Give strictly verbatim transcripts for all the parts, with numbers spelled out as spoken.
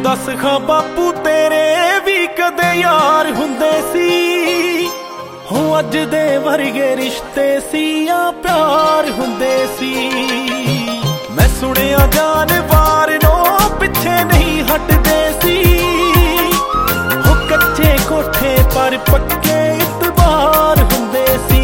दस खां बापू तेरे भी कदे यार हुंदे सी हो अज दे वर्गे रिश्ते सी या प्यार हुंदे सी। मैं सुनिया जानवर नो पिछे नहीं हटदे सी हो कच्चे कोठे पर पक्के इतबार हुंदे सी।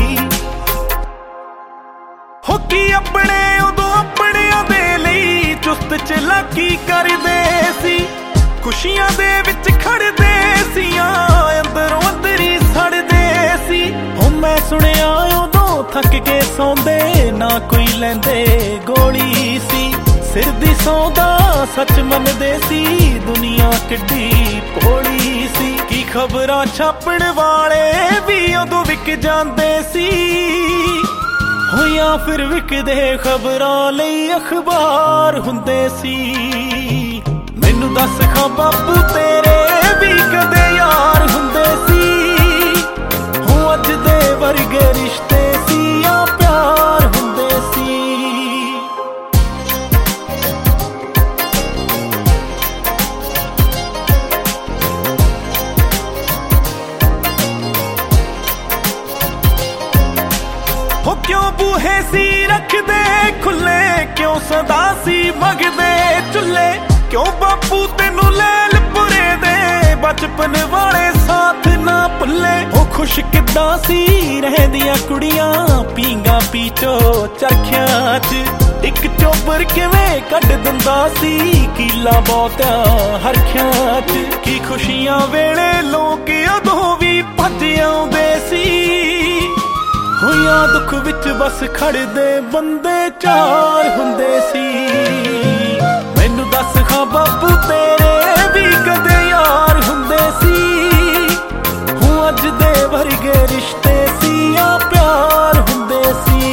हो की अपने उदों अपनियां दे लई चुस्त चलाकी करदे सी खुशियां दे विच खड़दे सी अंदरों अंदर ही सड़दे सी। हो मैं सुनिया उदों थक के सौंदे ना कोई लैंदे गोली सी सिर दी सौंदा सच मनदे सी दुनिया किड्डी भोली सी। की खबरां छापण वाले भी उदों विक जांदे सी हो या फिर विकदे खबरां लई अखबार हुंदे सी। मैनू दस खां बापू तेरे भी कदे यार हुंदे सी हो अज दे वर्गे रिश्ते सी या प्यार हुंदे सी। हो क्यों बूहे सी रखदे खुले क्यों सदा सी मगदे चुल्ले क्यों बापू तेनू लैल पुरे दे बचपन वाले साथ ना भुल्ले। हो खुश किद्दां सी रहंदियां कुड़ियां पींगा पीचो चरखियां च इक चोबर किवें कढ दिंदा सी कीला बहुत्या हरखियां च। की खुशियां वेले लोक उदों भी भज आउंदे सी हो या दुख विच बस खड़दे बंदे चार हुंदे सी। मैनू दस खां बापू तेरे भी कदे यार हुंदे सी हो अज दे वर्गे रिश्ते सी या प्यार हुंदे सी।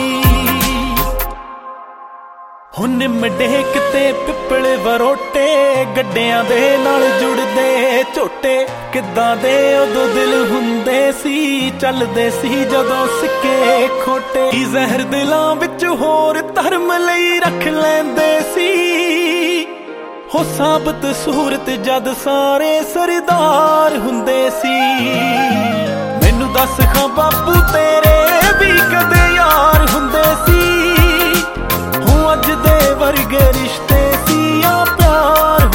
हो निम डेक ते पिपल वरोटे गड्डियां दे नाल जुड़दे झोटे किद्दां दे उदों दिल हुंदे सी चलदे सी जदों सिक्के खोटे। जहर दिलां विच होर धर्म लई रख लैंदे सी हो साबत सूरत जद सारे सरदार हुंदे सी। मैनू दस खां बापू तेरे भी कदे यार हुंदे सी हो अज दे वर्गे रिश्ते सी या प्यार